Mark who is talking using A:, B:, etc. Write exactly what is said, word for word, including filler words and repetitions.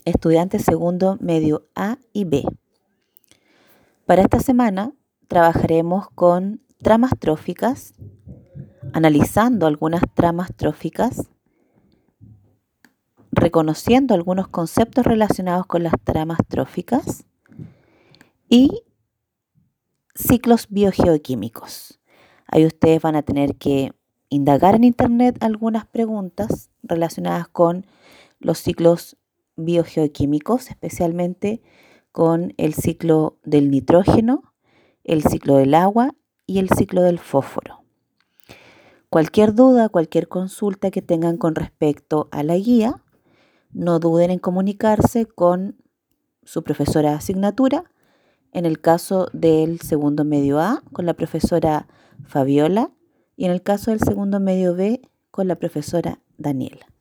A: estudiantes segundo medio A y B. Para esta semana trabajaremos con tramas tróficas, analizando algunas tramas tróficas, reconociendo algunos conceptos relacionados con las tramas tróficas y ciclos biogeoquímicos. Ahí ustedes van a tener que indagar en internet algunas preguntas relacionadas con los ciclos biogeoquímicos, especialmente con el ciclo del nitrógeno, el ciclo del agua y el ciclo del fósforo. Cualquier duda, cualquier consulta que tengan con respecto a la guía, no duden en comunicarse con su profesora de asignatura. En el caso del segundo medio A, con la profesora Fabiola, y en el caso del segundo medio B, con la profesora Daniela.